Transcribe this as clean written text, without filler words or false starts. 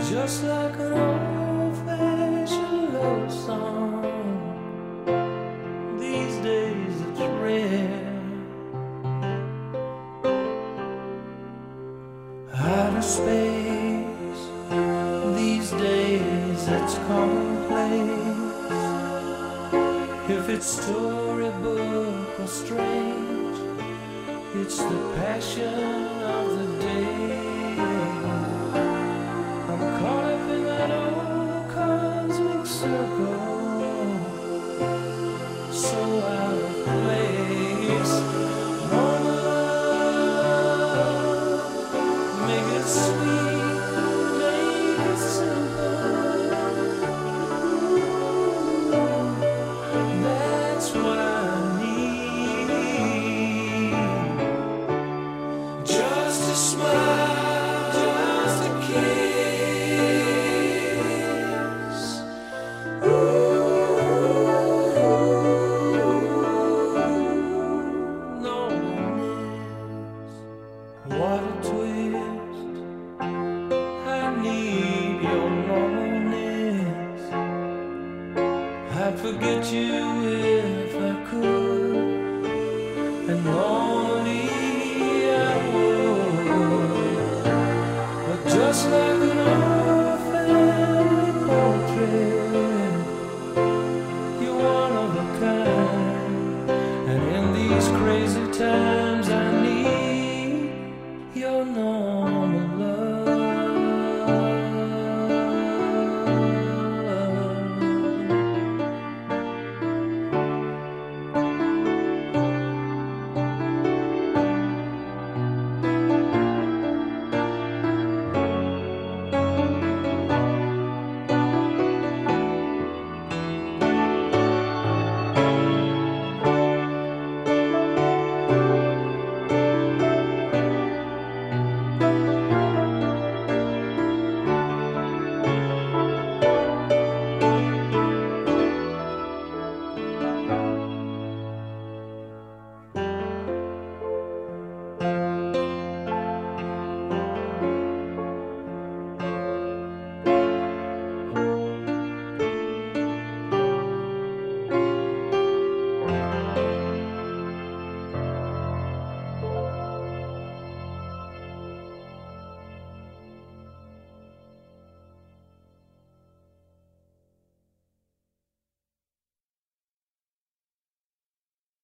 Just like an old-fashioned love song, these days it's rare. Outer space, these days it's commonplace. If it's storybook or strange, it's the passion of the day. I'm caught up in that old cosmic circle, so out of place. Normal love, make it sweet, make it simple. That's what I need. Just a smile, just a kiss. Loneliness, what a twist. I need your normalness. I'd forget you if I could, and lonely I would. But just like an old family portrait, you're one of a kind. And in these crazy times I need your norm.